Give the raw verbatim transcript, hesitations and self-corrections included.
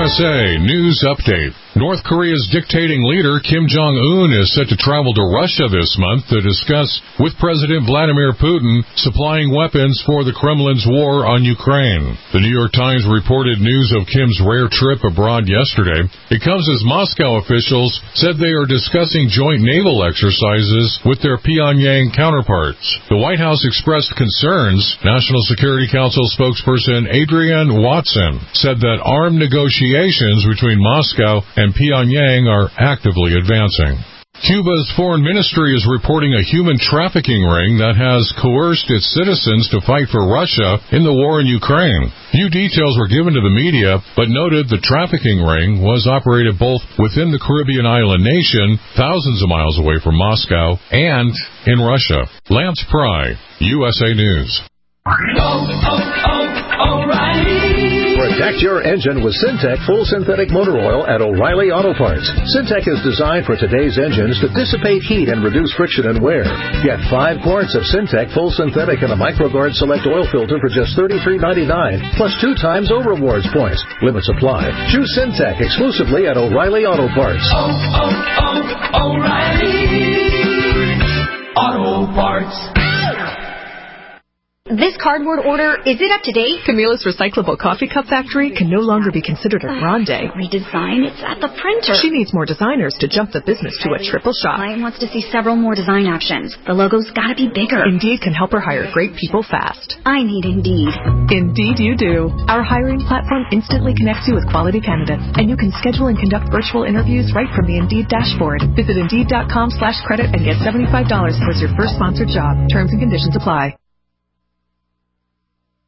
S A News Update. North Korea's dictating leader, Kim Jong-un, is set to travel to Russia this month to discuss with President Vladimir Putin supplying weapons for the Kremlin's war on Ukraine. The New York Times reported news of Kim's rare trip abroad yesterday. It comes as Moscow officials said they are discussing joint naval exercises with their Pyongyang counterparts. The White House expressed concerns. National Security Council spokesperson Adrienne Watson said that armed negotiations between Moscow and Pyongyang are actively advancing. Cuba's foreign ministry is reporting a human trafficking ring that has coerced its citizens to fight for Russia in the war in Ukraine. Few details were given to the media, but noted the trafficking ring was operated both within the Caribbean island nation, thousands of miles away from Moscow, and in Russia. Lance Pry, U S A News. Oh, oh, oh, O'Reilly. Protect your engine with Syntec Full Synthetic Motor Oil at O'Reilly Auto Parts. Syntec is designed for today's engines to dissipate heat and reduce friction and wear. Get five quarts of Syntec Full Synthetic and a MicroGuard Select Oil Filter for just thirty-three ninety-nine, plus two times O Rewards points. Limits apply. Choose Syntec exclusively at O'Reilly Auto Parts. Oh, oh, oh, O'Reilly Auto Parts. This cardboard order, is it up to date? Camila's Recyclable Coffee Cup Factory can no longer be considered a grande. Redesign? It's at the printer. She needs more designers to jump the business to a triple shot. Client wants to see several more design options. The logo's gotta be bigger. Indeed can help her hire great people fast. I need Indeed. Indeed you do. Our hiring platform instantly connects you with quality candidates, and you can schedule and conduct virtual interviews right from the Indeed dashboard. Visit Indeed.com slash credit and get seventy-five dollars towards your first sponsored job. Terms and conditions apply.